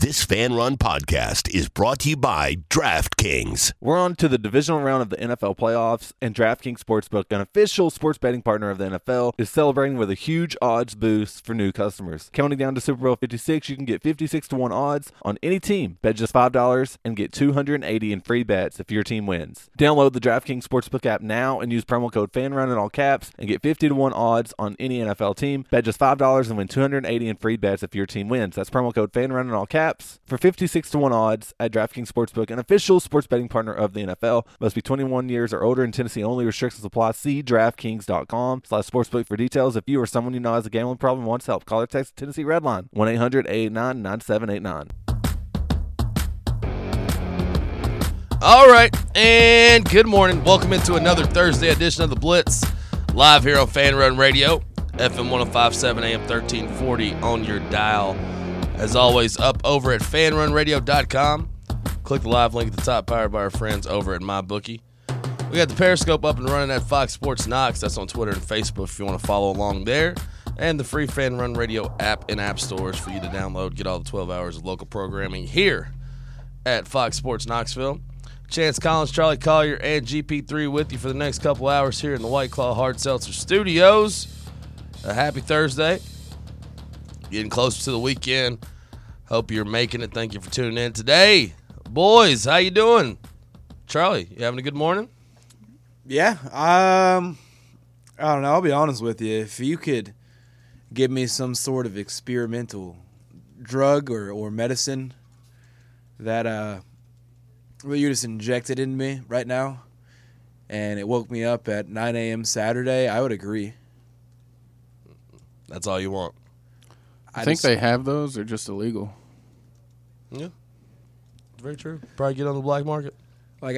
This Fan Run podcast is brought to you by DraftKings. We're on to the divisional round of the NFL playoffs, and DraftKings Sportsbook, an official sports betting partner of the NFL, is celebrating with a huge odds boost for new customers. Counting down to Super Bowl 56, you can get 56-1 odds on any team. Bet just $5 and get $280 in free bets if your team wins. Download the DraftKings Sportsbook app now and use promo code FANRUN in all caps and get 50-1 odds on any NFL team. Bet just $5 and win $280 in free bets if your team wins. That's promo code FANRUN in all caps for 56-1 odds at DraftKings Sportsbook, an official sports betting partner of the NFL. Must be 21 years or older in Tennessee only. Restrictions apply. See DraftKings.com/sportsbook for details. If you or someone you know has a gambling problem and wants help, call or text Tennessee Redline 1-800-889-9789. All right, and good morning. Welcome into another Thursday edition of The Blitz, live here on Fan Run Radio, FM 105.7 AM 1340 on your dial. As always, up over at fanrunradio.com. Click the live link at the top, powered by our friends over at MyBookie. We got the Periscope up and running at Fox Sports Knox. That's on Twitter and Facebook if you want to follow along there. And the free Fan Run Radio app in app stores for you to download. Get all the 12 hours of local programming here at Fox Sports Knoxville. Chance Collins, Charlie Collier, and GP3 with you for the next couple hours here in the White Claw Hard Seltzer Studios. A happy Thursday. Getting closer to the weekend. Hope you're making it. Thank you for tuning in today. Boys, how you doing? Charlie, you having a good morning? Yeah. I don't know. I'll be honest with you. If you could give me some sort of experimental drug or medicine that you just injected in me right now and it woke me up at 9 a.m. Saturday, I would agree. That's all you want? I think they have those. They're just illegal. Yeah. Very true. Probably get on the black market. Like,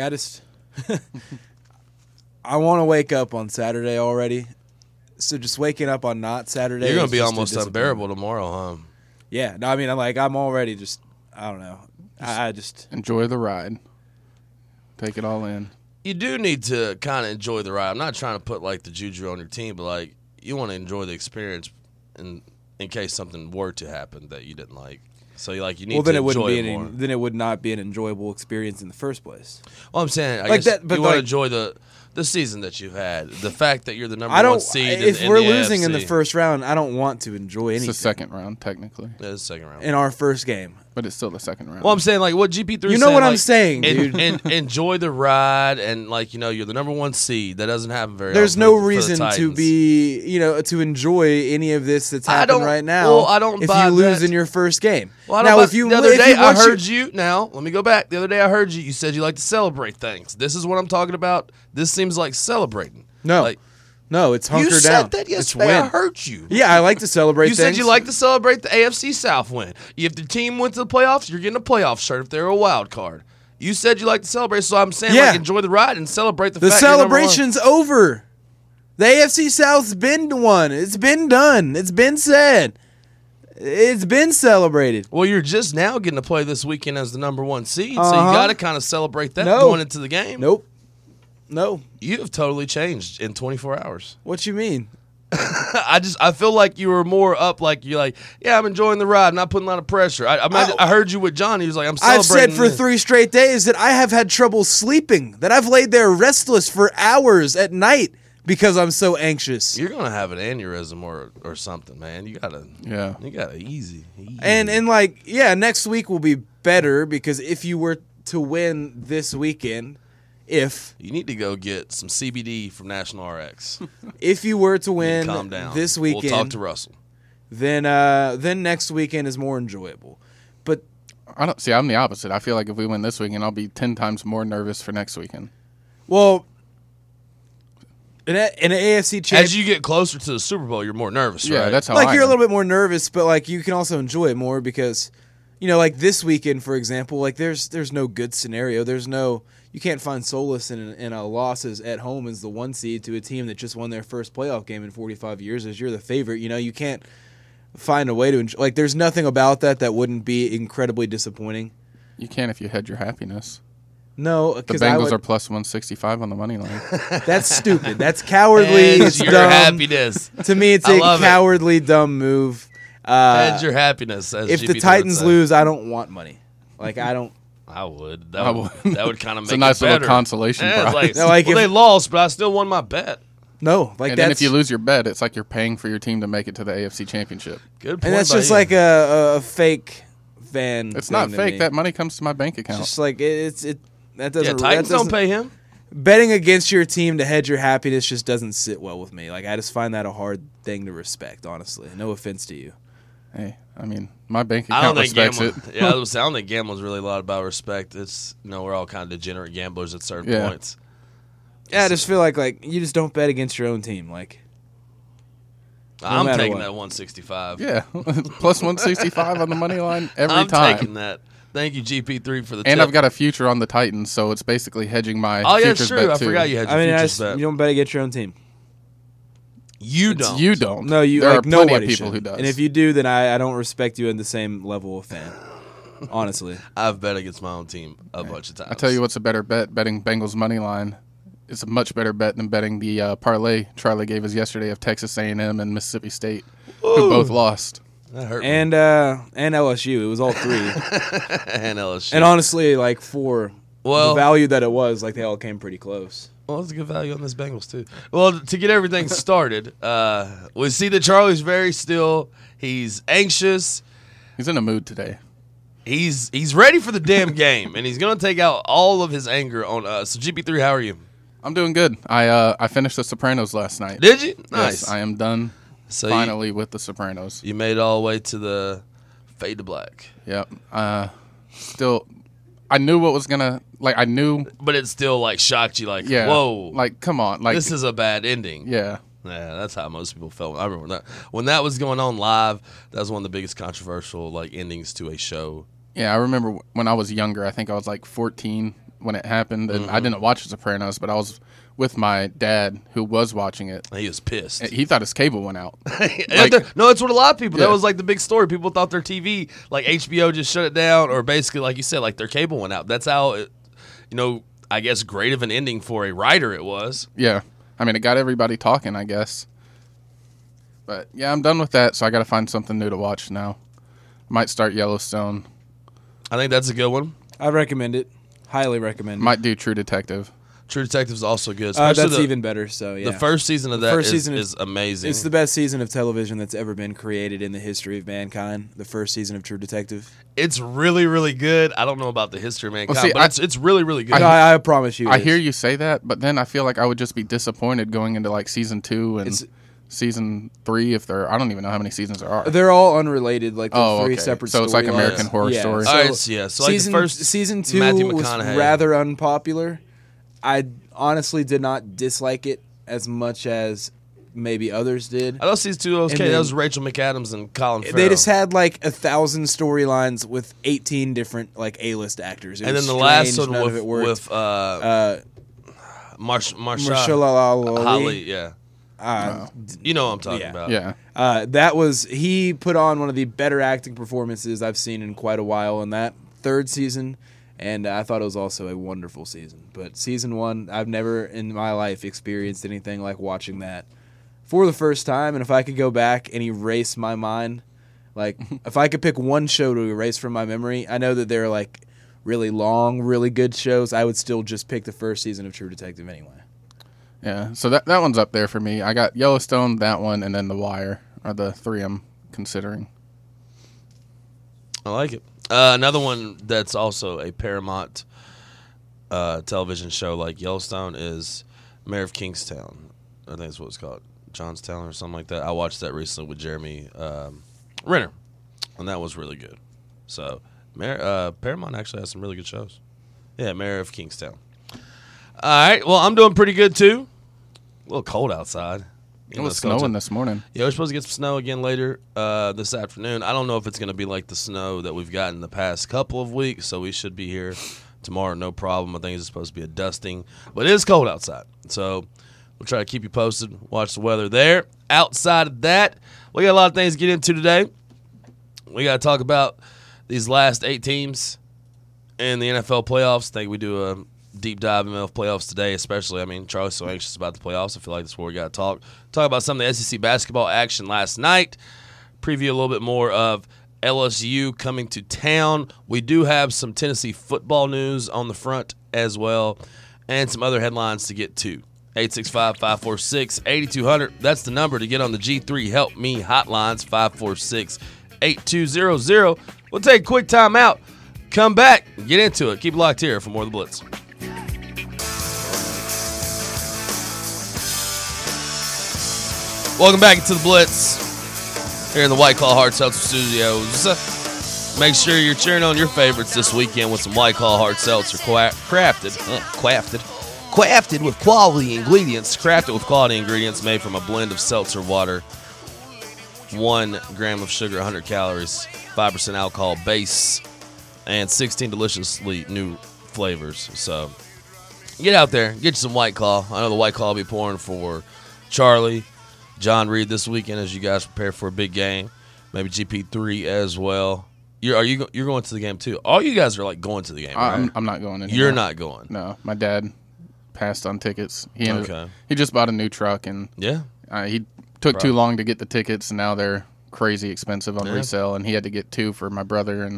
I want to wake up on Saturday already. So just waking up on not Saturday. You're going to be almost unbearable tomorrow, huh? Yeah. No, I mean, I'm already just, I don't know. I just enjoy the ride. Take it all in. You do need to kind of enjoy the ride. I'm not trying to put, like, the juju on your team, but, like, you want to enjoy the experience in case something were to happen that you didn't like. So you need to enjoy it more. Then it would not be an enjoyable experience in the first place. Well, I'm saying, I guess you want to enjoy the season that you've had. The fact that you're the number one seed if we're losing AFC. In the first round, I don't want to enjoy anything. It's the second round, technically. Yeah, it's the second round. In our first game. But it's still the second round. Well, I'm saying, like, what GP3 You know what I'm saying, dude. And enjoy the ride, and, like, you're the number one seed. That doesn't happen very often. There's no reason to be, to enjoy any of this that's happening right now. Well, I don't if buy you lose that. in your first game. Well, now, the other day I heard you. Now, let me go back. The other day I heard you. You said you like to celebrate things. This is what I'm talking about. This seems like celebrating. No, it's hunker down. You said that yesterday. I heard you. Yeah, I like to celebrate You things. said you like to celebrate the AFC South win. If the team went to the playoffs, you're getting a playoff shirt if they're a wild card. You said you like to celebrate, so I'm saying enjoy the ride and celebrate the fact you're number one. celebration's over. The AFC South's been won. It's been done. It's been said. It's been celebrated. Well, you're just now getting to play this weekend as the number one seed, so you got to kind of celebrate that going into the game. Nope. No. You have totally changed in 24 hours. What you mean? I feel like you were more up, like you're like, yeah, I'm enjoying the ride, I'm not putting a lot of pressure. I heard you with John. He was like, I'm celebrating. I've said for 3 straight days that I have had trouble sleeping, that I've laid there restless for hours at night because I'm so anxious. You're gonna have an aneurysm or something, man. You gotta easy. And next week will be better because if you were to win this weekend. You need to go get some CBD from National RX. If you were to win calm down. this weekend, we'll talk to Russell. Then next weekend is more enjoyable. But I'm the opposite. I feel like if we win this weekend, I'll be 10 times more nervous for next weekend. Well, in an AFC championship, as you get closer to the Super Bowl, you're more nervous, right? Yeah, that's how you're a little bit more nervous, but you can also enjoy it more because this weekend, for example, there's no good scenario. You can't find solace in a losses at home as the 1 seed to a team that just won their first playoff game in 45 years as you're the favorite. You can't find a way to enjoy. There's nothing about that wouldn't be incredibly disappointing. You can if you had your happiness. No, the Bengals are plus 165 on the money line. That's stupid. That's cowardly. It's dumb. Your happiness. To me, it's a cowardly, dumb move. Hedge your happiness. As If GP3 the would Titans say. lose, I don't want money. Like I don't. I would. I That would kind of make It's a nice it better. little consolation Yeah, it's prize. like, No, like well, if- they lost, but I still won my bet. No, like And that's then if you lose your bet, it's like you're paying for your team to make it to the AFC Championship. Good point. and that's by just you. like a fake fan. It's thing not to fake. me. That money comes to my bank account. Just like it. That yeah. doesn't. Titans that don't doesn't- pay him. Betting against your team to hedge your happiness just doesn't sit well with me. Like I just find that a hard thing to respect. Honestly, no offense to you. Hey, I mean, my bank I don't account think respects gambling. it. Yeah, I don't think gambling's really a lot about respect. It's we're all kind of degenerate gamblers at certain Yeah. points. Yeah, I just feel like you just don't bet against your own team. Like I'm matter taking what. that 165. Yeah, plus 165 on the money line every I'm time. taking that. Thank you, GP3, for the And tip. I've got a future on the Titans, so it's basically hedging my Oh yeah, futures it's true. bet I too. forgot you had your I mean, futures bet. you don't bet against your own team. You It's- don't. You don't. No, you There like are plenty nobody of people should. who does. And if you do, then I don't respect you in the same level of fan. Honestly, I've bet against my own team a bunch of times. I tell you what's a better bet: betting Bengals money line. It's a much better bet than betting the parlay Charlie gave us yesterday of Texas A&M and Mississippi State, who both lost. that hurt. and LSU, it was all three. And LSU. And honestly, like for Well- the value that it was, like they all came pretty close. Well, it's a good value on this Bengals too. Well, to get everything started, we see that Charlie's very still. He's anxious. He's in a mood today. He's ready for the damn game, and he's gonna take out all of his anger on us. So GP3, how are you? I'm doing good. I finished The Sopranos last night. Did you? Nice. Yes, I am done So finally with The Sopranos. you made it all the way to the fade to black, Yep. Still, I knew what was gonna I knew. but it still like shocked you. Like, Yeah. whoa, Like, come on. Like, this is a bad ending. yeah. Yeah, that's how most people felt. I remember that when that was going on live. That was one of the biggest controversial like endings to a show. Yeah, I remember when I was younger. I think I was like 14 when it happened, and Mm-hmm. I didn't watch The Sopranos, but I was with my dad who was watching it. He was pissed. He thought his cable went out. No, it's what a lot of people. Yeah. That was like the big story. People thought their TV, like HBO, just shut it down, or basically, like you said, like their cable went out. That's how, I guess, great of an ending for a writer it was. Yeah, I mean, it got everybody talking, I guess. But yeah, I'm done with that, so I got to find something new to watch now. Might start Yellowstone. I think that's a good one. I recommend it. Highly recommend it. Might do True Detective. True Detective is also good. Especially That's the, even better. So yeah, the first season of The that first season is amazing. it's the best season of television that's ever been created in the history of mankind. The first season of True Detective. It's really, really good. I don't know about the history of mankind, see, but it's really, really good. No, I promise you. I it hear is. you say that, but then I feel like I would just be disappointed going into like season 2 and It's- season 3 if there. I don't even know how many seasons there are. They're all unrelated. Like they're Oh, three okay. separate. So it's like storylines. American Horror Yeah, Story. So All right, so like season the first season 2 Matthew was McConaughey. rather unpopular. I honestly did not dislike it as much as maybe others did. I know season 2 was And okay. That then- was Rachel McAdams and Colin Farrell. They just had like 1,000 storylines with 18 different like A-list actors. It and was then the last strange, one none of it worked. with Mahershala Mahershala Ali. Ali, yeah. Uh, You know what I'm talking Yeah. about. Yeah. that was he put on one of the better acting performances I've seen in quite a while in that third season, and I thought it was also a wonderful season. But season 1, I've never in my life experienced anything like watching that for the first time. And if I could go back and erase my mind, like if I could pick one show to erase from my memory, I know that they're like really long, really good shows. I would still just pick the first season of True Detective anyway. Yeah. So that one's up there for me. I got Yellowstone, that one, and then The Wire are the 3 I'm considering. I like it. Another one that's also a Paramount television show like Yellowstone is Mayor of Kingstown. I think that's what it's called. Johnstown or something like that. I watched that recently with Jeremy Renner, and that was really good. So Paramount actually has some really good shows. Yeah, Mayor of Kingstown. All right. Well, I'm doing pretty good, too. A little cold outside. It was snowing this morning. Yeah, we're supposed to get some snow again later this afternoon. I don't know if it's going to be like the snow that we've gotten the past couple of weeks, so we should be here tomorrow, no problem. I think it's supposed to be a dusting, but it is cold outside. So we'll try to keep you posted, watch the weather there. Outside of that, we got a lot of things to get into today. We got to talk about these last 8 teams in the NFL playoffs. I think we do a deep dive in the playoffs today, especially. I mean, Charlie's so anxious about the playoffs. I feel like that's where we got to talk about some of the SEC basketball action last night. preview a little bit more of LSU coming to town. We do have some Tennessee football news on the front as well, and some other headlines to get to. 865-546-8200. That's the number to get on the G3 Help Me hotlines, 546-8200. We'll take a quick time out, come back, and get into it. Keep it locked here for more of the Blitz. Welcome back to the Blitz here in the White Claw Hard Seltzer Studios. Make sure you're cheering on your favorites this weekend with some White Claw Hard Seltzer crafted with quality ingredients. Crafted with quality ingredients made from a blend of seltzer water, 1 gram of sugar, 100 calories, 5% alcohol base, and 16 deliciously new flavors. So get out there, get you some White Claw. I know the White Claw will be pouring for Charlie, John Reed this weekend as you guys prepare for a big game. Maybe GP3 as well. You're going to the game too. All you guys are like going to the game, right? I'm not going anymore. You're not going. No, my dad passed on tickets. He just bought a new truck, and he took too long to get the tickets, and now they're crazy expensive on resale, and he had to get 2 for my brother, and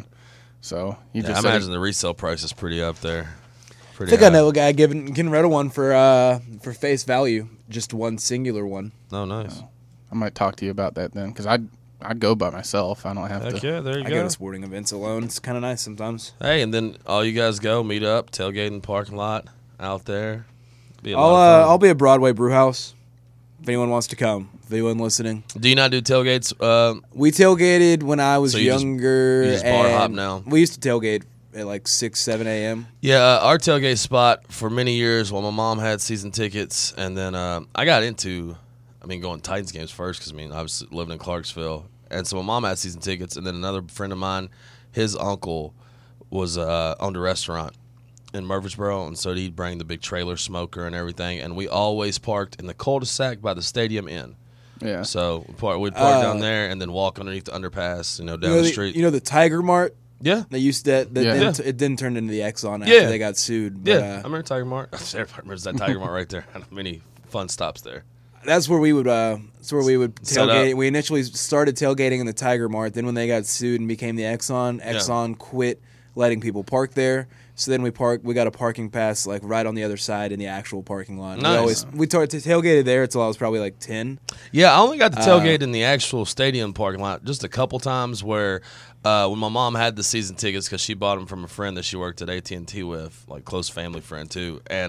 so he just I imagine the resale price is pretty up there. I think I know a guy getting rid of one for face value, just one singular one. Oh, nice. I might talk to you about that then, because I'd go by myself. I don't have to. Yeah, there you I go. go to sporting events alone. It's kind of nice sometimes. Hey, and then all you guys go meet up, tailgate in the parking lot out there. Be a lot of fun. I'll be at Broadway Brew House if anyone wants to come. If anyone listening, Do you not do tailgates? we tailgated when I was So you just- younger. you just bar hop and now? We used to tailgate at like 6, 7 a.m. Yeah, our tailgate spot for many years while my mom had season tickets, and then I got into, going Titans games first because, I was living in Clarksville. And so my mom had season tickets, and then another friend of mine, his uncle was owned a restaurant in Murfreesboro, and so he'd bring the big trailer smoker and everything, and we always parked in the cul-de-sac by the Stadium Inn. Yeah. So we'd park down there and then walk underneath the underpass, down the street. You know the Tiger Mart? Yeah. They used that. Yeah. It didn't turn into the Exxon after Yeah. they got sued. But, Yeah, I remember Tiger Mart. Everybody remembers that Tiger Mart right there. Many fun stops there. that's where we would. That's where we would Set tailgate. up. We initially started tailgating in the Tiger Mart. Then when they got sued and became the Exxon quit letting people park there. So then we got a parking pass like right on the other side in the actual parking lot. Nice. We tailgated there until I was probably like 10. Yeah, I only got to tailgate in the actual stadium parking lot just a couple times where when my mom had the season tickets because she bought them from a friend that she worked at AT&T with, like close family friend too, and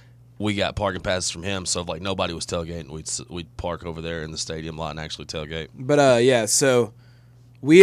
we got parking passes from him, so if like nobody was tailgating, we'd park over there in the stadium lot and actually tailgate. But so we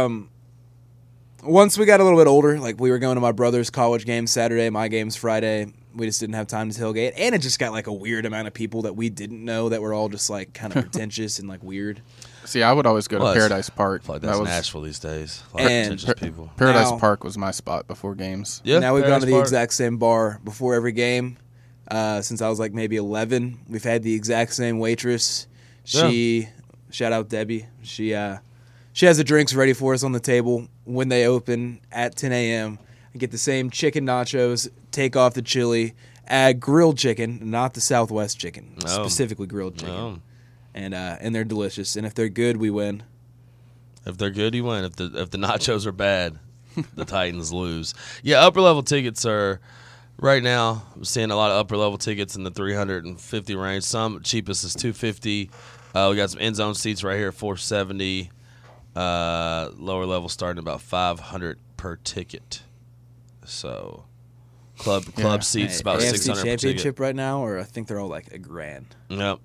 once we got a little bit older, like we were going to my brother's college game Saturday, my game's Friday. We just didn't have time to tailgate, and it just got like a weird amount of people that we didn't know that were all just like kind of pretentious and like weird. See, I would always go to Well, Paradise Park. I feel like that's Nashville these days. A lot of And- pretentious people. Paradise Now- Park was my spot before games. Yeah, Now we've gone to Paradise the Park. exact same bar before every game. Since I was like maybe 11, we've had the exact same waitress. She, shout out Debbie. She has the drinks ready for us on the table when they open at 10 a.m. I get the same chicken nachos, take off the chili, add grilled chicken, not the Southwest chicken, Oh. specifically grilled chicken, Oh. and they're delicious. And if they're good, we win. If they're good, you win. If the nachos are bad, the Titans lose. Yeah, upper level tickets are right now. I'm seeing a lot of upper level tickets in the 350 range. Some cheapest is $250. We got some end zone seats right here, $470. Lower level starting about $500 per ticket. So club seats about AFC $600 per ticket. Championship right now, or I think they're all like $1,000. Yep.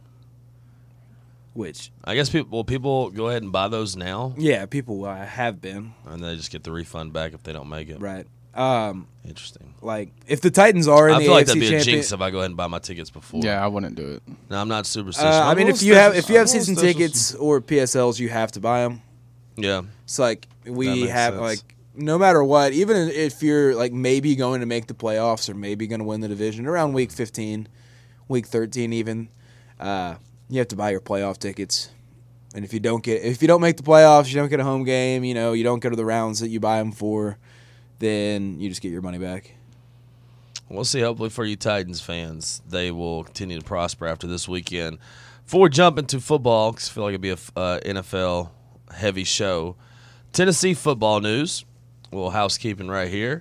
Which I guess people go ahead and buy those now, yeah, people have been and they just get the refund back if they don't make it. right. Interesting. Like if the Titans are in I the feel like AFC that'd be a champion, jinx if I go ahead and buy my tickets before. Yeah, I wouldn't do it. No, I'm not superstitious. I mean, I'm if you have superstitious. season tickets or PSLs, you have to buy them. Yeah. It's like That we makes have sense. like no matter what, even if you're like maybe going to make the playoffs or maybe going to win the division around week 15, week 13 even, you have to buy your playoff tickets. And if you don't make the playoffs, you don't get a home game, you don't go to the rounds that you buy them for, then you just get your money back. We'll see. Hopefully for you Titans fans, they will continue to prosper after this weekend. Before we jump into football, 'cause I feel like it'd be a NFL heavy show. Tennessee football news. A little housekeeping right here.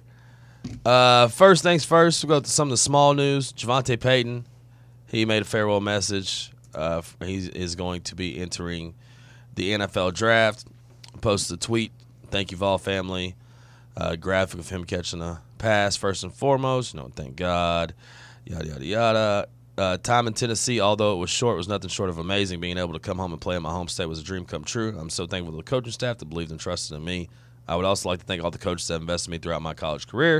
First things first, we'll go to some of the small news. Javonte Payton, he made a farewell message. He is going to be entering the NFL draft. Posted a tweet. Thank you, Vol family. Graphic of him catching a pass first and foremost. Thank God. Yada, yada, yada. Time in Tennessee, although it was short, was nothing short of amazing. Being able to come home and play in my home state was a dream come true. I'm so thankful to the coaching staff that believed and trusted in me. I would also like to thank all the coaches that invested in me throughout my college career.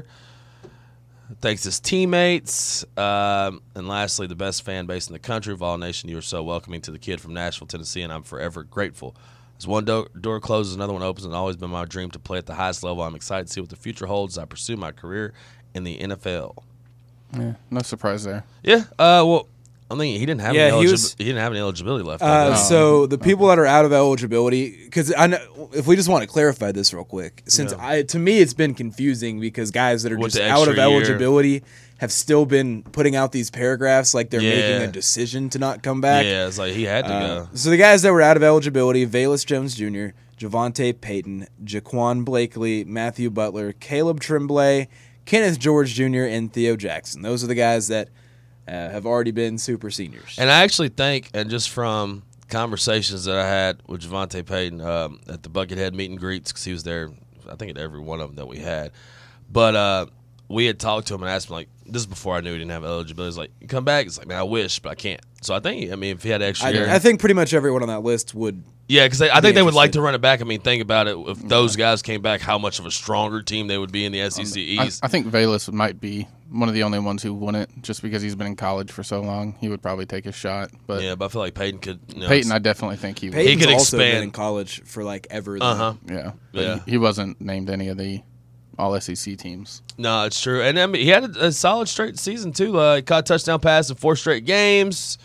Thanks to his teammates. And lastly, the best fan base in the country, Vol Nation. You were so welcoming to the kid from Nashville, Tennessee, and I'm forever grateful. As one door closes, another one opens, and it's always been my dream to play at the highest level. I'm excited to see what the future holds as I pursue my career in the NFL. Yeah, no surprise there. Yeah, well, I mean, he didn't have any eligibility left. So the people that are out of eligibility, because I know, if we just want to clarify this real quick, since to me it's been confusing because guys that are just out of eligibility have still been putting out these paragraphs like they're making a decision to not come back. Yeah, it's like he had to go. So the guys that were out of eligibility: Velus Jones Jr., Javonte Payton, Jaquan Blakely, Matthew Butler, Caleb Tremblay, Kenneth George Jr., and Theo Jackson. Those are the guys that have already been super seniors. And I actually think, and just from conversations that I had with Javonte Payton at the Buckethead meet and greets, because he was there, I think, at every one of them that we had. But we had talked to him and asked him, like, this is before I knew he didn't have eligibility. He's like, you come back? It's like, man, I wish, but I can't. So I think, if he had extra year. I think pretty much everyone on that list would. Yeah, because I think they would like to run it back. I mean, think about it. If those guys came back, how much of a stronger team they would be in the SEC East. I think Velus might be one of the only ones who wouldn't, just because he's been in college for so long. He would probably take a shot. But yeah, but I feel like Payton could. Payton, I definitely think he would. Payton's he could also expand been in college for like ever. Yeah. But he wasn't named any of the all-SEC teams. No, it's true. And I mean, he had a solid straight season, too. He caught a touchdown pass in 4 straight games.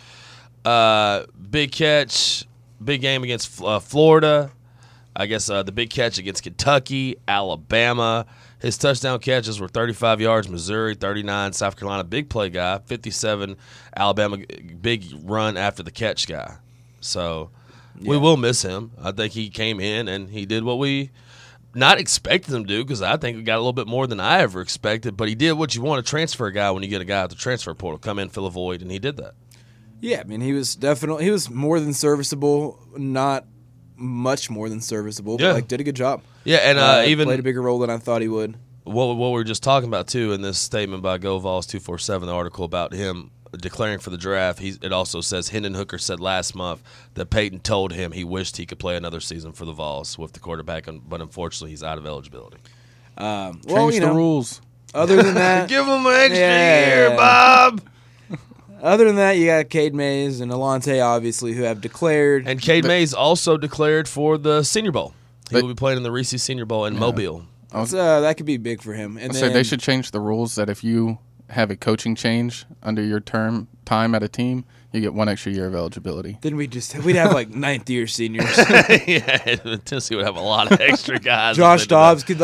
Big catch, big game against Florida. I guess the big catch against Kentucky, Alabama. His touchdown catches were 35 yards, Missouri, 39, South Carolina. Big play guy, 57, Alabama, big run after the catch guy. So we will miss him. I think he came in and he did what we not expected him to do, because I think we got a little bit more than I ever expected. But he did what you want to transfer a guy when you get a guy at the transfer portal. Come in, fill a void, and he did that. Yeah, I mean, he was more than serviceable, not much more than serviceable, but did a good job. Yeah, and even played a bigger role than I thought he would. What we were just talking about too in this statement by GoVols247, the article about him declaring for the draft, it also says Hendon Hooker said last month that Payton told him he wished he could play another season for the Vols with the quarterback, but unfortunately he's out of eligibility. Change the rules. Other than that, give him an extra year, Bob. Other than that, you got Cade Mays and Alante, obviously, who have declared. And Cade Mays also declared for the Senior Bowl. He will be playing in the Reese Senior Bowl in Mobile. That could be big for him. And they should change the rules that if you have a coaching change under your time at a team, you get 1 extra year of eligibility. Then we'd have like 9th-year seniors. Yeah, Tennessee would have a lot of extra guys. Josh Dobbs could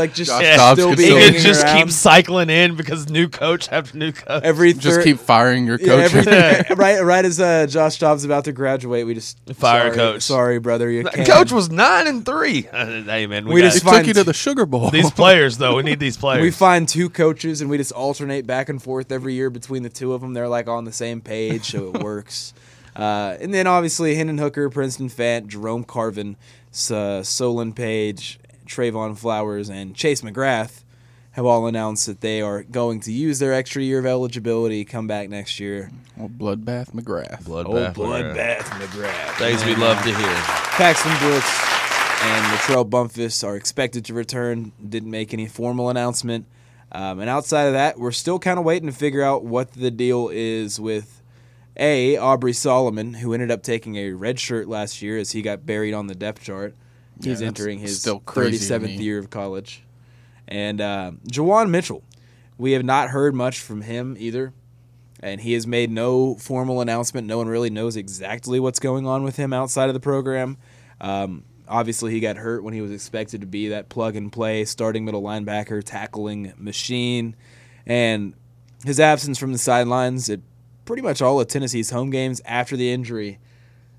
just keep cycling in because new coach after new coach. Just keep firing your coach. Right as Josh Dobbs is about to graduate, we just fire coach. Sorry, brother, you can't. Coach was 9-3. Hey man, we took you to the Sugar Bowl. These players though, we need these players. We find 2 coaches and we just alternate back and forth every year between the 2 of them. They're like on the same page, so it works. And then obviously Hendon Hooker, Princeton Fant, Jerome Carvin, Solon Page, Trayvon Flowers, and Chase McGrath have all announced that they are going to use their extra year of eligibility, come back next year. Bloodbath McGrath. Bloodbath McGrath. Things we love to hear. Paxton Brooks and Latrell Bumpus are expected to return. Didn't make any formal announcement. And outside of that, we're still kind of waiting to figure out what the deal is with Aubrey Solomon, who ended up taking a red shirt last year as he got buried on the depth chart. He's entering his 37th year of college. And Jawan Mitchell, we have not heard much from him either. And he has made no formal announcement. No one really knows exactly what's going on with him outside of the program. Obviously, he got hurt when he was expected to be that plug-and-play starting middle linebacker, tackling machine. And his absence from the sidelines at pretty much all of Tennessee's home games after the injury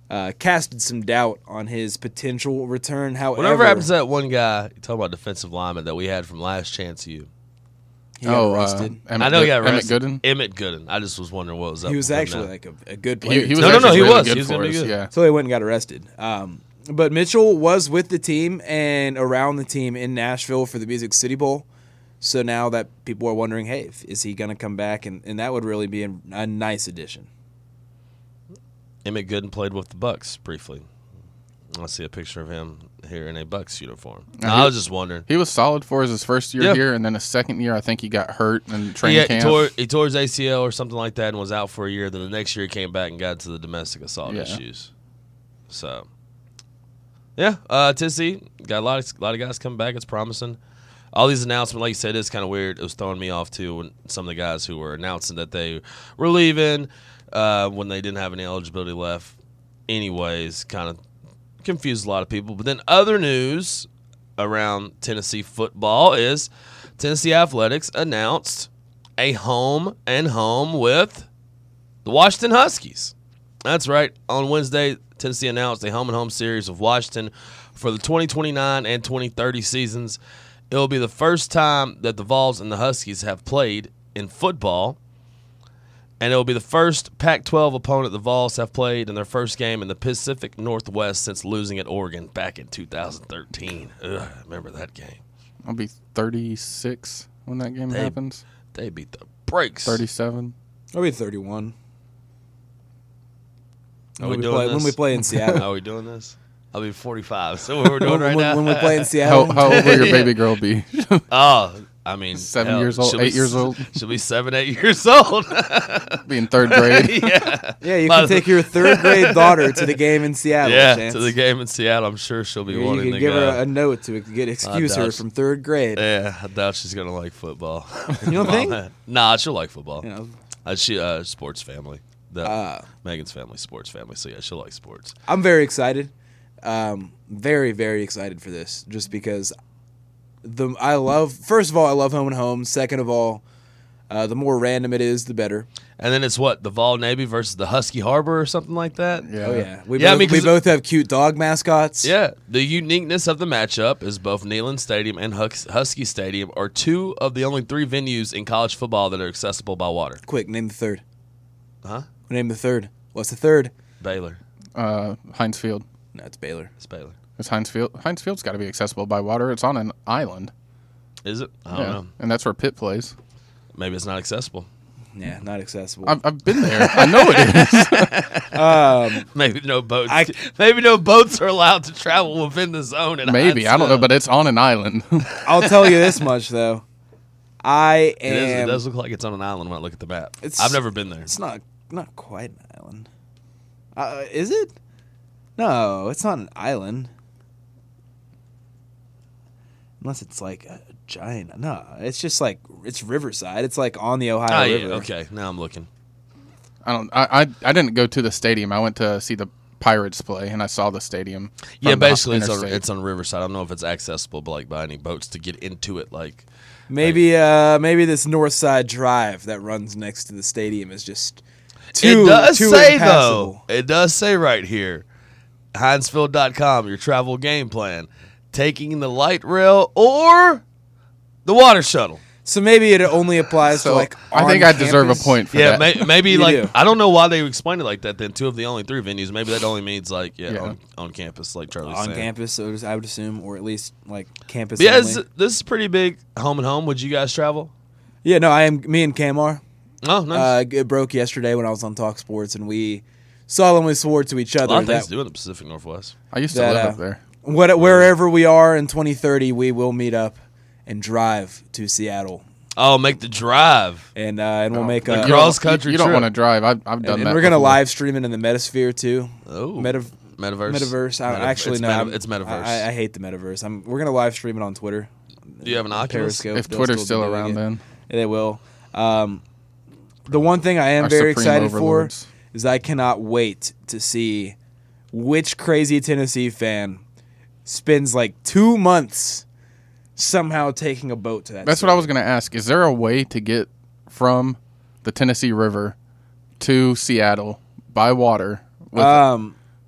casted some doubt on his potential return. However, whatever happens to that one guy, you talk about defensive lineman that we had from last chance you. He got arrested. I know he got arrested. Emmett Gooden. I just was wondering what was up. He was actually like a good player. He was he was. Good He was for gonna be us, good. yeah. So he went and got arrested. But Mitchell was with the team and around the team in Nashville for the Music City Bowl. So now that people are wondering, hey, is he going to come back? And that would really be a nice addition. Emmett Gooden played with the Bucks briefly. I see a picture of him here in a Bucks uniform. I was just wondering. He was solid for his first year here, and then his second year, I think he got hurt in training camp. He tore his ACL or something like that and was out for a year. Then the next year he came back and got into the domestic assault issues. So, Tennessee got a lot of guys coming back. It's promising. All these announcements, like you said, is kind of weird. It was throwing me off, too, when some of the guys who were announcing that they were leaving when they didn't have any eligibility left anyways, kind of confused a lot of people. But then other news around Tennessee football is Tennessee Athletics announced a home and home with the Washington Huskies. That's right. On Wednesday, Tennessee announced a home and home series of Washington for the 2029 and 2030 seasons. It will be the first time that the Vols and the Huskies have played in football, and it will be the first Pac-12 opponent the Vols have played in their first game in the Pacific Northwest since losing at Oregon back in 2013. I remember that game. I'll be 36 when that game happens. They beat the brakes. 37. I'll be 31. Are we doing this? When we play in Seattle. Are we doing this? I'll be 45. So what we're doing right now? When we play in Seattle. How old will your baby girl be? I mean, 7 years old, 8 years old. She'll be 7, 8 years old. Be in third grade. Yeah, you can take your third grade daughter to the game in Seattle. Yeah, to the game in Seattle. I'm sure she'll be wanting to go. You can give her a note to excuse her from third grade. Yeah, I doubt she's going to like football. You don't think? Nah, she'll like football. You know, She sports family. Megan's family, sports family. So, yeah, she'll like sports. I'm very excited. Very, very excited for this just because first of all, I love home and home. Second of all, the more random it is, the better. And then it's what? The Vol Navy versus the Husky Harbor or something like that? Yeah. Oh, yeah. We both have cute dog mascots. Yeah. The uniqueness of the matchup is both Neyland Stadium and Husky Stadium are two of the only 3 venues in college football that are accessible by water. Quick, name the third. Huh? Name the third. What's the third? Baylor. Heinz Field. No, it's Baylor. It's Baylor. It's Heinz Field. Heinz Field's got to be accessible by water. It's on an island. Is it? I don't know. And that's where Pitt plays. Maybe it's not accessible. Yeah, not accessible. I've been there. I know it is. Maybe no boats. Maybe no boats are allowed to travel within the zone. Maybe. I don't know, but it's on an island. I'll tell you this much though. It does look like it's on an island when I look at the map. I've never been there. It's not quite an island. Is it? No, it's not an island. Unless it's like a giant. No, it's just like it's Riverside. It's like on the Ohio River. Yeah, okay. Now I'm looking. I didn't go to the stadium. I went to see the Pirates play, and I saw the stadium. Yeah, basically it's on Riverside. I don't know if it's accessible, but like by any boats to get into it, like maybe this North Side Drive that runs next to the stadium is just too. It does too say impassable. though. It does say right here, HeinzField.com, your travel game plan. Taking the light rail or the water shuttle. So maybe it only applies to like. I think I deserve a point for that. Yeah, maybe You like do. I don't know why they explained it like that. Then 2 of the only 3 venues. Maybe that only means like on campus, like Charlie's saying. On campus, so I would assume, or at least like campus. But yeah, only. this is pretty big. Home and home. Would you guys travel? Yeah, no, I am. Me and Cam are. Oh, nice. It broke yesterday when I was on Talk Sports, and we solemnly swore to each A other lot of things that to do in the Pacific Northwest. I used to live up there. wherever we are in 2030, we will meet up and drive to Seattle. Oh, make the drive. And we'll make a cross country. You don't trip. want to drive. I've done that. And we're gonna live stream it in the Metasphere too. Oh, Metaverse. Actually, no. It's Metaverse. I hate the Metaverse. We're gonna live stream it on Twitter. Do you have an Oculus? Periscope. If They'll Twitter's still be doing around, it. then They will. The one thing I am Our very supreme excited overlords. for is I cannot wait to see which crazy Tennessee fan spends like 2 months somehow taking a boat to that. That's what I was going to ask. Is there a way to get from the Tennessee River to Seattle by water?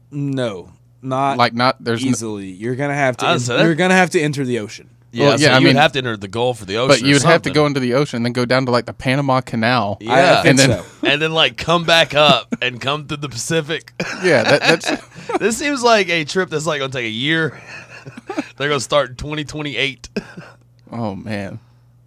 No, not there's easily. You're gonna have to. You're gonna have to enter the ocean. Yeah, so you would have to enter the Gulf for the ocean. But you would have to go into the ocean and then go down to like the Panama Canal. Yeah, I think so. And then like come back up and come through the Pacific. Yeah, that's. This seems like a trip that's like going to take a year. They're going to start in 2028. Oh man.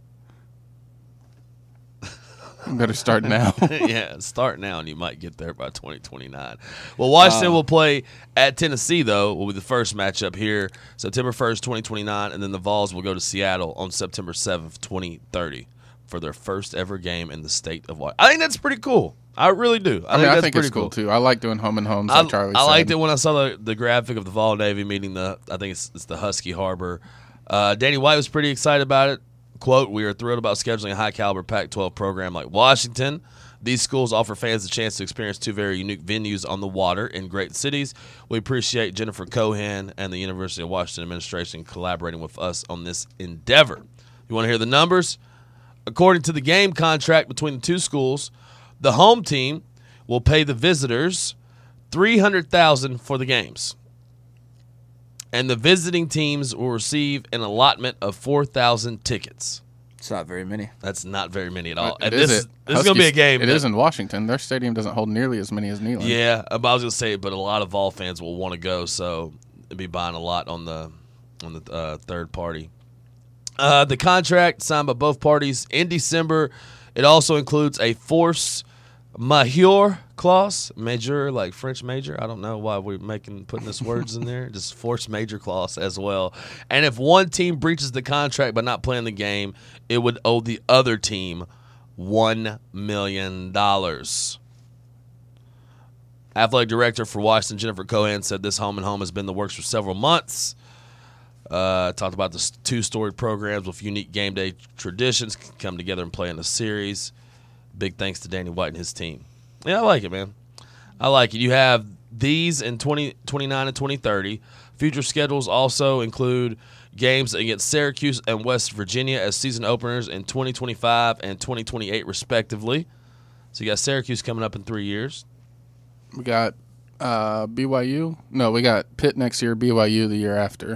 You better start now. Yeah, start now, and you might get there by 2029. Well, Washington will play at Tennessee, though, will be the first matchup here, September 1st, 2029, and then the Vols will go to Seattle on September 7th, 2030, for their first ever game in the state of Washington. I think that's pretty cool. I really do. I think it's cool, too. I like doing home and homes, like Charlie said. I liked it when I saw the graphic of the Vol Navy meeting I think it's the Husky Harbor. Danny White was pretty excited about it. Quote, "We are thrilled about scheduling a high-caliber Pac-12 program like Washington. These schools offer fans the chance to experience two very unique venues on the water in great cities. We appreciate Jennifer Cohan and the University of Washington administration collaborating with us on this endeavor." You want to hear the numbers? According to the game contract between the two schools, the home team will pay the visitors $300,000 for the games, and the visiting teams will receive an allotment of 4,000 tickets. It's not very many. That's not very many at all. And this is going to be a game. It is in Washington. Their stadium doesn't hold nearly as many as Neyland. Yeah, I was going to say, but a lot of Vol fans will want to go, so they'll be buying a lot on the third party. The contract signed by both parties in December. It also includes a force majeure clause, major like French major. I don't know why we're putting this words in there. Just force major clause as well. And if one team breaches the contract by not playing the game, it would owe the other team $1 million. Athletic director for Washington, Jennifer Cohan, said this home and home has been in the works for several months. Talked about the two-story programs with unique game day traditions come together and play in a series. Big thanks to Danny White and his team. Yeah, I like it, man. I like it. You have these in 2029 and 2030. Future schedules also include games against Syracuse and West Virginia as season openers in 2025 and 2028, respectively. So you got Syracuse coming up in 3 years. We got BYU. No, we got Pitt next year, BYU the year after.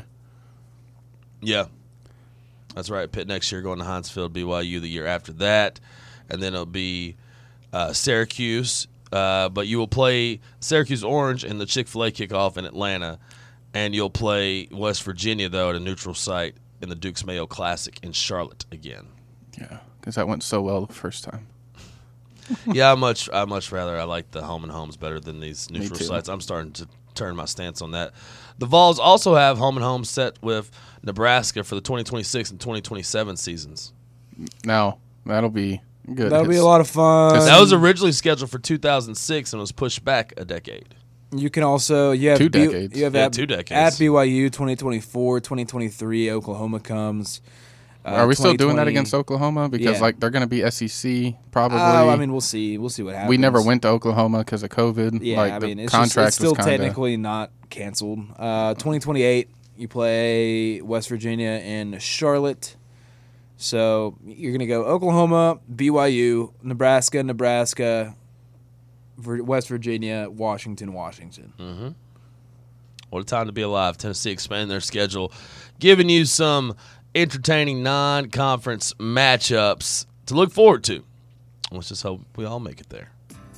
Yeah. That's right. Pitt next year going to Heinz Field, BYU the year after that. And then it'll be Syracuse. But you will play Syracuse Orange in the Chick-fil-A kickoff in Atlanta. And you'll play West Virginia, though, at a neutral site in the Dukes Mayo Classic in Charlotte again. Yeah, because that went so well the first time. Yeah, I much rather I like the home and homes better than these neutral sites. I'm starting to turn my stance on that. The Vols also have home and home set with Nebraska for the 2026 and 2027 seasons. Now, that'll be good. That'll be a lot of fun. That was originally scheduled for 2006 and was pushed back a decade. You can also you have 2 decades. You have 2 decades. At BYU 2024, 2023, Oklahoma comes. Are we still doing that against Oklahoma? Because they're going to be SEC probably. We'll see. We'll see what happens. We never went to Oklahoma because of COVID. Yeah, it's still technically not canceled. 2028, you play West Virginia in Charlotte. So you're going to go Oklahoma, BYU, Nebraska, West Virginia, Washington. Mm-hmm. What a time to be alive. Tennessee expanding their schedule, giving you some entertaining non-conference matchups to look forward to. Let's just hope we all make it there.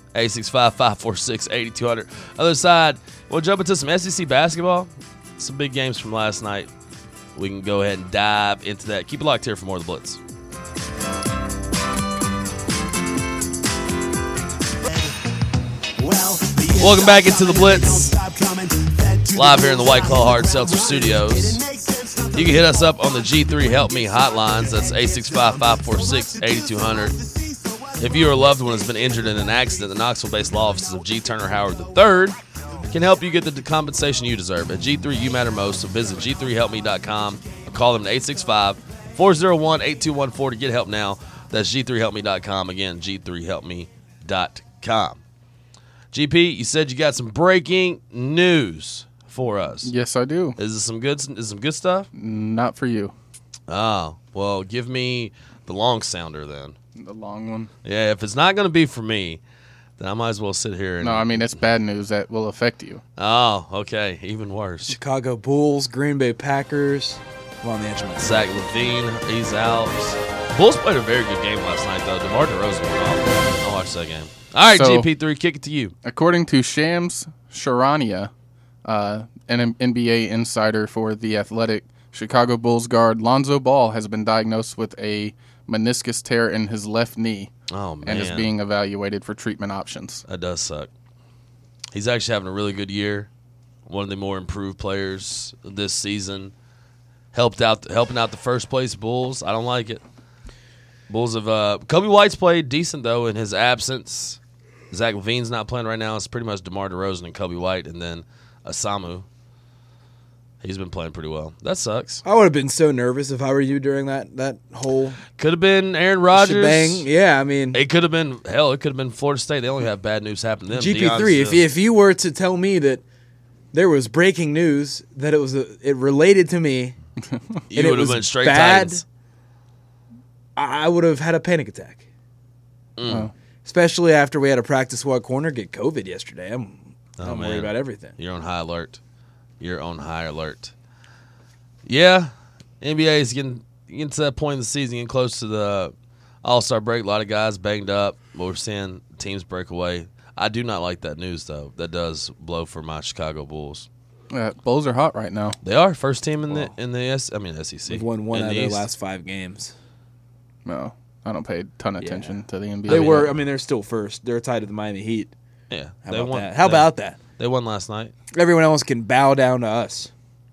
865-546-8200. Other side, we'll jump into some SEC basketball. Some big games from last night. We can go ahead and dive into that. Keep it locked here for more of the Blitz. Welcome back into the Blitz. Live here in the White Claw Hard Seltzer Studios. You can hit us up on the G3 Help Me hotlines. That's 865-546-8200. If you or a loved one has been injured in an accident, the Knoxville-based law offices of G. Turner Howard III can help you get the compensation you deserve. At G3, you matter most, so visit G3HelpMe.com or call them at 865-401-8214 to get help now. That's G3HelpMe.com. Again, G3HelpMe.com. GP, you said you got some breaking news for us. Yes, I do. Is this some good stuff? Not for you. Oh, well, give me the long sounder then. The long one? Yeah, if it's not going to be for me, then I might as well sit here. And, no, I mean, it's bad news that will affect you. Oh, okay. Even worse. Chicago Bulls, Green Bay Packers. I'm on the edge of my seat. Zach LaVine, he's out. Bulls played a very good game last night, though. DeMar DeRozan went off. I watched that game. All right, So, GP3, kick it to you. According to Shams Charania, an NBA insider for The Athletic, Chicago Bulls guard Lonzo Ball has been diagnosed with a meniscus tear in his left knee. Oh, man. And is being evaluated for treatment options. That does suck. He's actually having a really good year. One of the more improved players this season. Helping out the first place Bulls. I don't like it. Bulls have Kobe White's played decent though in his absence. Zach LaVine's not playing right now. It's pretty much DeMar DeRozan and Kobe White, and then Asamu. He's been playing pretty well. That sucks. I would have been so nervous if I were you during that whole Could have been Aaron Rodgers. shebang. Yeah, I mean, It could have been it could have been Florida State. They only have bad news happen to them. GP3. If you were to tell me that there was breaking news that it related to me, you and would it have was been straight bad, Titans. I would have had a panic attack. Especially after we had a practice squad corner get COVID yesterday. I'm man. worried about everything. You're on high alert. Yeah, NBA is getting to that point in the season, getting close to the All-Star break. A lot of guys banged up, but we're seeing teams break away. I do not like that news, though. That does blow for my Chicago Bulls. Bulls are hot right now. They are first team in the SEC. They've won one in out of the their East. last 5 games. No, I don't pay a ton of attention to the NBA. They were. I mean, they're still first. They're tied to the Miami Heat. Yeah, How they about won. that? How about that? They won last night. Everyone else can bow down to us.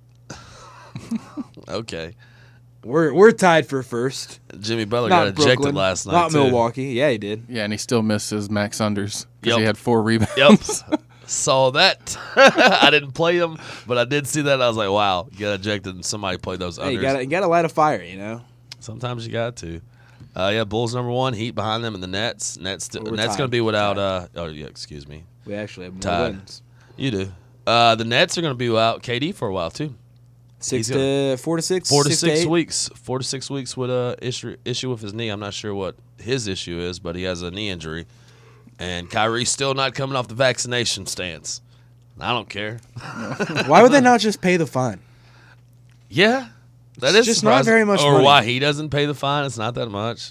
Okay. We're tied for first. Jimmy Butler Not got ejected Brooklyn, last night. Not too. Milwaukee. Yeah, he did. Yeah, and he still misses Max Unders because Yep. he had 4 rebounds. Yep. Saw that. I didn't play them, but I did see that. I was like, wow, you got ejected and somebody played those Hey, unders. you got to light a fire, you know. Sometimes you got to. Bulls number 1, Heat behind them, and the Nets. Nets We're going to tied. be without. Excuse me. We actually have more Tied. wins. You do. The Nets are going to be without KD for a while too. 4 to 6. 4 to 6 to 8. weeks. 4 to 6 weeks with issue with his knee. I'm not sure what his issue is, but he has a knee injury. And Kyrie's still not coming off the vaccination stance. I don't care. Why would they not just pay the fine? Yeah, that It's is just not surprising. very much Or money. why he doesn't pay the fine? It's not that much.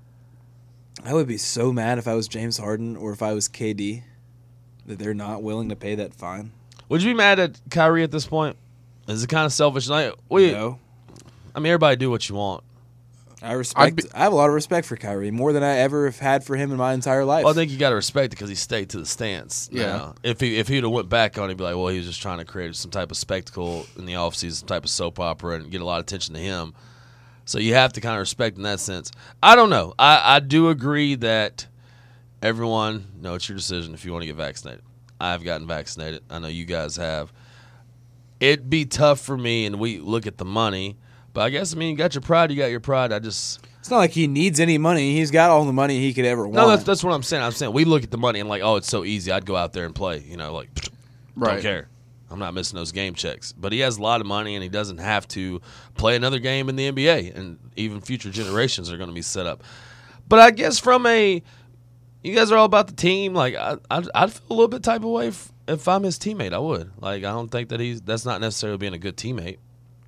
I would be so mad if I was James Harden or if I was KD that they're not willing to pay that fine. Would you be mad at Kyrie at this point? Is it kind of selfish? Like, No. I mean, everybody do what you want. I have a lot of respect for Kyrie, more than I ever have had for him in my entire life. Well, I think you got to respect it because he stayed to the stance. Yeah. Now, if he'd have went back on it, he'd be like, well, he was just trying to create some type of spectacle in the offseason, some type of soap opera, and get a lot of attention to him. So you have to kind of respect in that sense. I don't know. I do agree that everyone, no, it's your decision if you want to get vaccinated. I've gotten vaccinated. I know you guys have. It'd be tough for me, and we look at the money. But I guess, you got your pride, you got your pride. It's not like he needs any money. He's got all the money he could ever want. No, that's what I'm saying. I'm saying we look at the money and like, oh, it's so easy. I'd go out there and play. Don't Right. care. I'm not missing those game checks. But he has a lot of money, and he doesn't have to play another game in the NBA. And even future generations are going to be set up. But I guess you guys are all about the team. Like, I'd feel a little bit type of way if I'm his teammate. I would. Like, I don't think that that's not necessarily being a good teammate.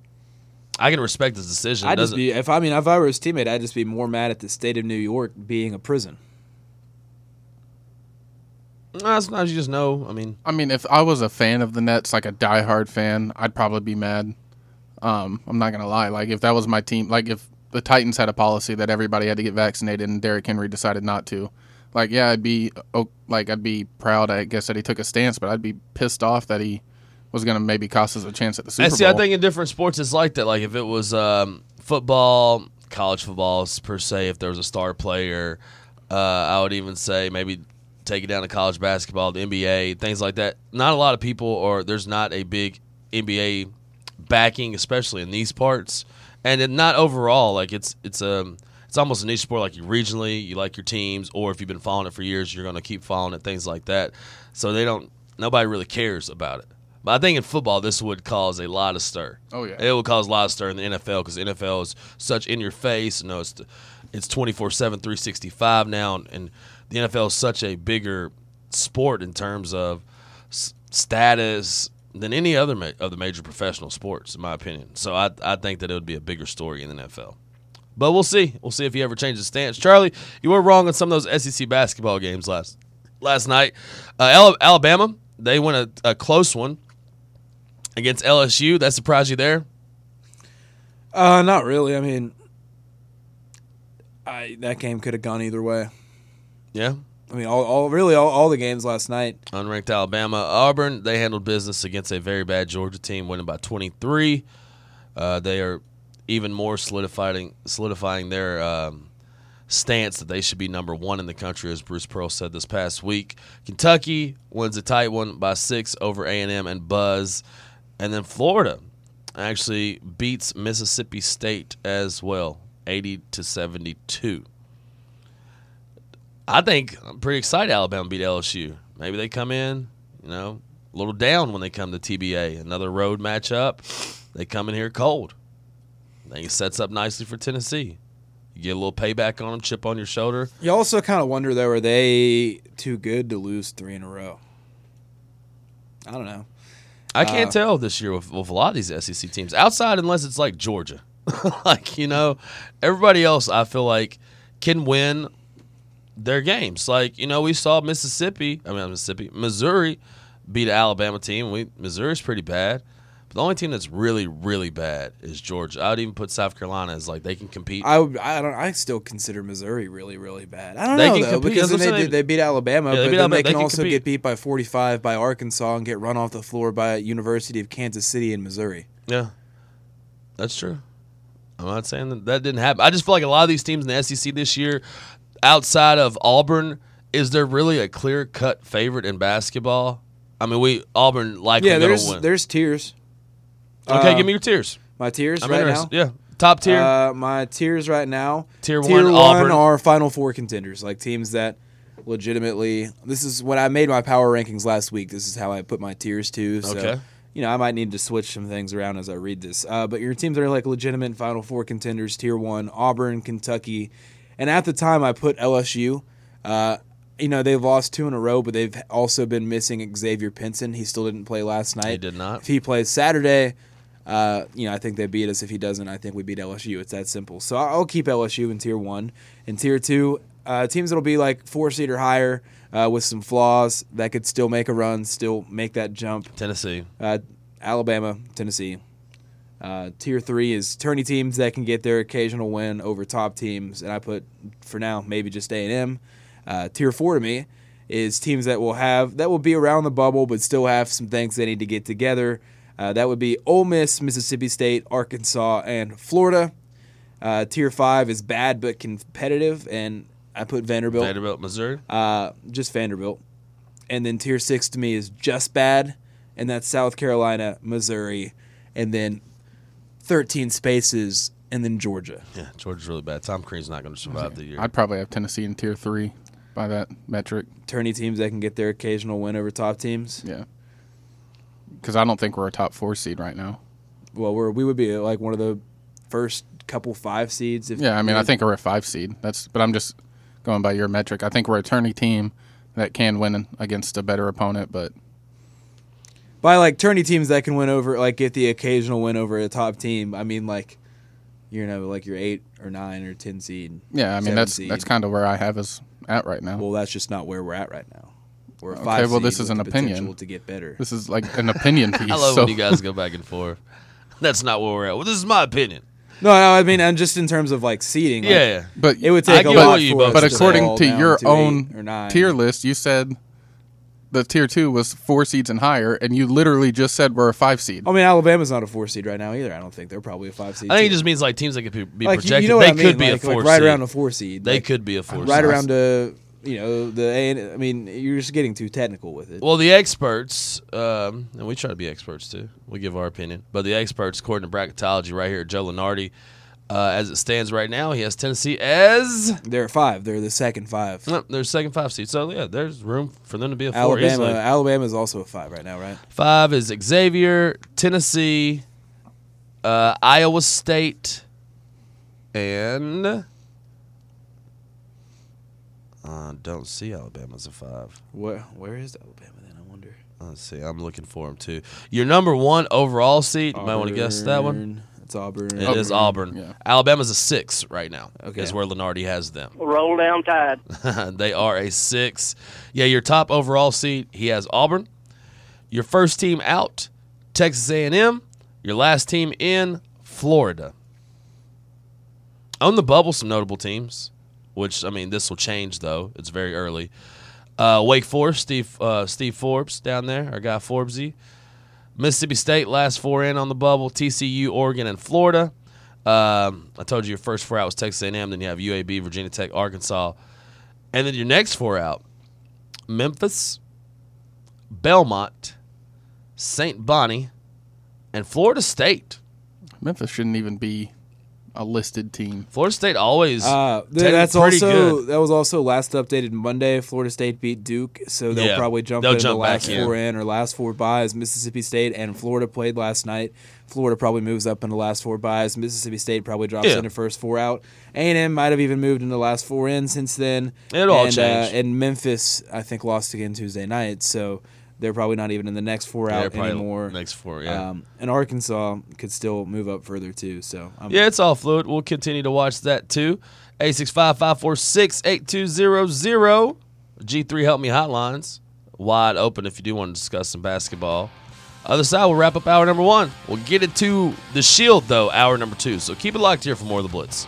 I can respect his decision. if I were his teammate, I'd just be more mad at the state of New York being a prison. No, sometimes you just know. I mean, if I was a fan of the Nets, like a diehard fan, I'd probably be mad. I'm not gonna lie. Like if that was my team, like if the Titans had a policy that everybody had to get vaccinated and Derrick Henry decided not to, like I'd be proud, I guess, that he took a stance, but I'd be pissed off that he was gonna maybe cost us a chance at the Super Bowl. I think in different sports it's like that. Like if it was football, college football per se, if there was a star player, I would even say maybe take it down to college basketball, the NBA, things like that. Not a lot of people, or there's not a big NBA backing, especially in these parts, and not overall. Like it's almost a niche sport. Like you regionally, you like your teams, or if you've been following it for years, you're going to keep following it, things like that. So nobody really cares about it. But I think in football, this would cause a lot of stir. Oh yeah, it would cause a lot of stir in the NFL because the NFL is such in your face. It's 24/7, 365 now, and the NFL is such a bigger sport in terms of status than any other of the major professional sports, in my opinion. So I think that it would be a bigger story in the NFL. But we'll see. We'll see if he ever changes stance. Charlie, you were wrong on some of those SEC basketball games last night. Alabama, they won a close one against LSU. That surprised you there? Not really. I mean, that game could have gone either way. Yeah. I mean, all the games last night. Unranked Alabama. Auburn, they handled business against a very bad Georgia team, winning by 23. They are even more solidifying their stance that they should be number one in the country, as Bruce Pearl said this past week. Kentucky wins a tight one by 6 over A&M and Buzz. And then Florida actually beats Mississippi State as well, 80-72. I think I'm pretty excited Alabama beat LSU. Maybe they come in, a little down when they come to TBA. Another road matchup. They come in here cold. I think it sets up nicely for Tennessee. You get a little payback on them, chip on your shoulder. You also kind of wonder, though, are they too good to lose 3 in a row? I don't know. I can't tell this year with a lot of these SEC teams. Outside, unless it's like Georgia. Everybody else I feel like can win their games. We saw Missouri beat an Alabama team. Missouri's pretty bad. But the only team that's really, really bad is Georgia. I would even put South Carolina as they can compete. I still consider Missouri really, really bad. I don't know though, because they beat Alabama, but then they can also get beat by 45 by Arkansas and get run off the floor by University of Kansas City in Missouri. Yeah, that's true. I'm not saying that didn't happen. I just feel like a lot of these teams in the SEC this year, outside of Auburn, is there really a clear-cut favorite in basketball? I mean, Auburn likely going to win. There's tiers. Okay, give me your tiers. My tiers I'm right interested. now? Yeah. Top tier? My tiers right now. Tier 1 Auburn. are Final Four contenders, like teams that legitimately – this is when I made my power rankings last week. This is how I put my tiers too. So, okay. I might need to switch some things around as I read this. But your teams that are legitimate Final Four contenders, Tier 1, Auburn, Kentucky. And at the time I put LSU. They've lost 2 in a row, but they've also been missing Xavier Pinson. He still didn't play last night. He did not. If he plays Saturday – I think they beat us. If he doesn't, I think we beat LSU. It's that simple. So I'll keep LSU in Tier 1. In Tier 2, teams that'll be 4 seed or higher with some flaws that could still make a run, still make that jump. Tennessee. Alabama, Tennessee. Tier 3 is tourney teams that can get their occasional win over top teams, and I put, for now, maybe just A&M. Tier 4 to me is teams that will be around the bubble but still have some things they need to get together. That would be Ole Miss, Mississippi State, Arkansas, and Florida. Tier 5 is bad but competitive, and I put Vanderbilt. Vanderbilt, Missouri? Just Vanderbilt. And then Tier 6 to me is just bad, and that's South Carolina, Missouri, and then 13 spaces, and then Georgia. Yeah, Georgia's really bad. Tom Crean's not going to survive the year. I'd probably have Tennessee in Tier 3 by that metric. Tourney teams that can get their occasional win over top teams? Yeah. Because I don't think we're a top 4 seed right now. Well, we would be one of the first couple 5 seeds. I think we're a 5 seed. But I'm just going by your metric. I think we're a tourney team that can win against a better opponent, but by tourney teams that can win over, get the occasional win over a top team. I mean, your 8 or 9 or 10 seed. Yeah, I mean that's kind of where I have us at right now. Well, that's just not where we're at right now. We're a 5 okay, well, seed this is with an the opinion. To get better. This is an opinion piece. I love when you guys go back and forth. That's not where we're at. Well, this is my opinion. No, I mean, and just in terms of seeding. Yeah, but it would take a lot for us. But according to your own 8 or 9. tier list, you said the Tier 2 was 4 seeds and higher, and you literally just said we're a 5 seed. I mean, Alabama's not a 4 seed right now either. I don't think they're probably a 5 seed. I think it just means teams that could be projected. They could be a 4 seed. Right around a 4 seed. They could be a 4 seed. Right around the A. I mean, you're just getting too technical with it. Well, the experts, and we try to be experts too. We give our opinion, but the experts, according to bracketology, right here, Joe Lunardi, as it stands right now, he has Tennessee as they're 5. They're the second 5. No, they're second 5 seed. So yeah, there's room for them to be a 4. Alabama is also a 5 right now, right? 5 is Xavier, Tennessee, Iowa State, and Don't see Alabama as a 5. Where is Alabama then? I wonder. Let's see. I'm looking for them too. Your number 1 overall seed. You might want to guess that one. It's Auburn. It is Auburn. Yeah. Alabama's a 6 right now. Okay. Is where Lenardi has them. Roll down Tide. They are a 6. Yeah, your top overall seed, he has Auburn. Your first team out, Texas A&M. Your last team in, Florida. On the bubble, some notable teams, which, I mean, this will change, though. It's very early. Wake Forest, Steve Forbes down there, our guy Forbesy. Mississippi State, last 4 in on the bubble. TCU, Oregon, and Florida. I told you your first 4 out was Texas A&M. Then you have UAB, Virginia Tech, Arkansas. And then your next 4 out, Memphis, Belmont, St. Bonnie, and Florida State. Memphis shouldn't even be a listed team. Florida State always that's pretty also good. That was also last updated Monday. Florida State beat Duke, so they'll probably jump in the last 4 in or last 4 buys. Mississippi State and Florida played last night. Florida probably moves up in the last 4 buys. Mississippi State probably drops in the first 4 out. A&M might have even moved in the last 4 in since then. It'll all change. And Memphis, I think, lost again Tuesday night, so they're probably not even in the next 4 out anymore. Next 4, yeah. And Arkansas could still move up further too. So it's all fluid. We'll continue to watch that too. 865-546-8200. G3 Help Me hotlines wide open if you do want to discuss some basketball. Other side, we'll wrap up hour number 1. We'll get it to the Shield though, hour number 2. So keep it locked here for more of the Blitz.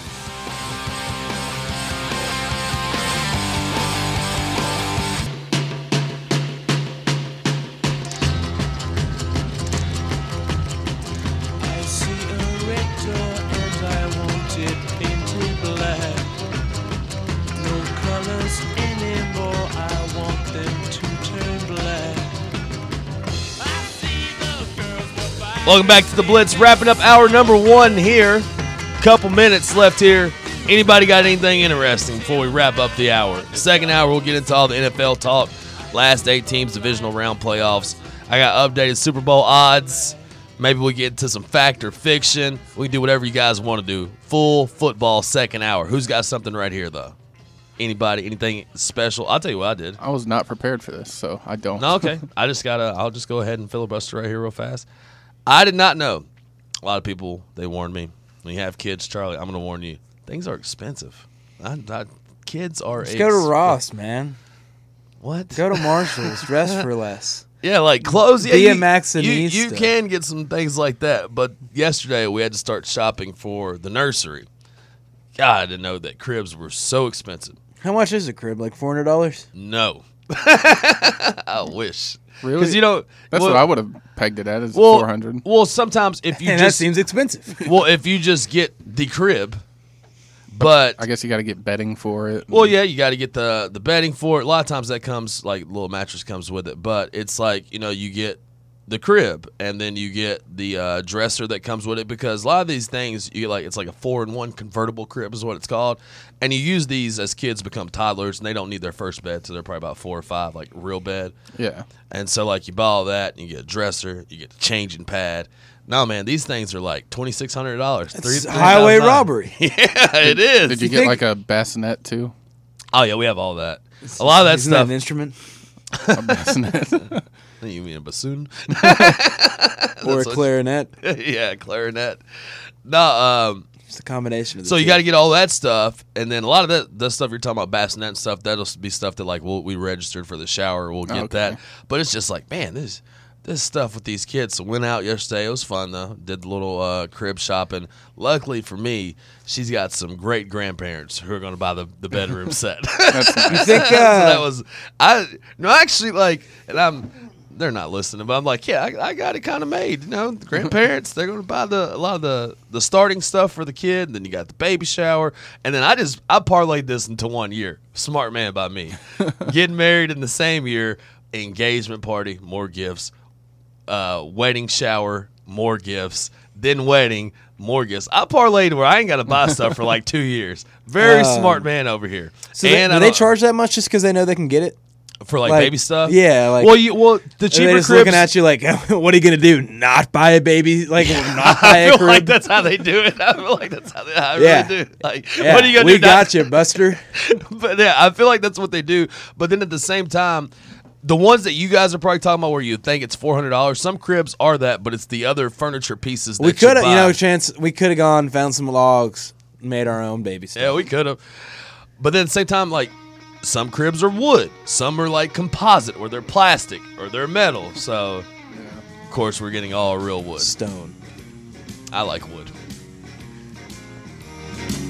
Welcome back to the Blitz. Wrapping up hour number 1 here. Couple minutes left here. Anybody got anything interesting before we wrap up the hour? Second hour, we'll get into all the NFL talk. Last 8 teams, divisional round playoffs. I got updated Super Bowl odds. Maybe we get into some fact or fiction. We can do whatever you guys want to do. Full football second hour. Who's got something right here, though? Anybody? Anything special? I'll tell you what I did. I was not prepared for this, so I don't. No, okay. I'll just go ahead and filibuster right here real fast. I did not know. A lot of people, they warned me. When you have kids, Charlie, I'm going to warn you. Things are expensive. Kids are expensive. Go to Ross, man. What? Go to Marshall's. Dress for less. Yeah, like clothes. Yeah, BMX and you can get some things like that. But yesterday we had to start shopping for the nursery. God, I didn't know that cribs were so expensive. How much is a crib? Like $400? No. I wish. Really? Because that's what I would have pegged it at is $400. Well, sometimes if you that seems expensive. Well, if you just get the crib, but I guess you got to get bedding for it. Well, yeah, you got to get the bedding for it. A lot of times that comes like little mattress comes with it, but it's like you get the crib and then you get the dresser that comes with it because a lot of these things you get it's like a 4-in-1 convertible crib is what it's called, and you use these as kids become toddlers and they don't need their first bed, so they're probably about 4 or 5 like real bed. Yeah. And so you buy all that and you get a dresser, you get the changing pad. No, man, these things are like $2,600. It's highway robbery. Yeah, it is. Did you get like a bassinet too? Oh yeah, we have all that. A lot of that Isn't stuff. That an instrument? A bassinet. You mean a bassoon? Or a clarinet? Yeah, clarinet. No, it's a combination of the so two. you got to get all that stuff, and then a lot of that stuff you're talking about, bassinet and stuff, that'll be stuff that we registered for the shower. We'll get that, but it's just man, this stuff with these kids. So went out yesterday. It was fun though. Did the little crib shopping. Luckily for me, she's got some great grandparents who are going to buy the bedroom set. That's nice. You think so that was they're not listening, but I'm like, yeah, I got it kind of made. The grandparents, they're going to buy a lot of the starting stuff for the kid. And then you got the baby shower. And then I parlayed this into 1 year. Smart man by me. Getting married in the same year, engagement party, more gifts, wedding shower, more gifts, then wedding, more gifts. I parlayed where I ain't got to buy stuff for 2 years. Very smart man over here. So do they charge that much just because they know they can get it? For baby stuff? Yeah. The cheaper cribs. Looking at you like, what are you going to do? Not buy a baby? Not buy a crib? I feel like that's how they do it. I feel like that's how they really do. What are you going to do? We got you, Buster. But yeah, I feel like that's what they do. But then at the same time, the ones that you guys are probably talking about where you think it's $400, some cribs are that, but it's the other furniture pieces that we could have, Chance, we could have gone, found some logs, made our own baby stuff. Yeah, we could have. But then at the same time, some cribs are wood. Some are composite, or they're plastic, or they're metal. So, of course, we're getting all real wood. Stone. I like wood.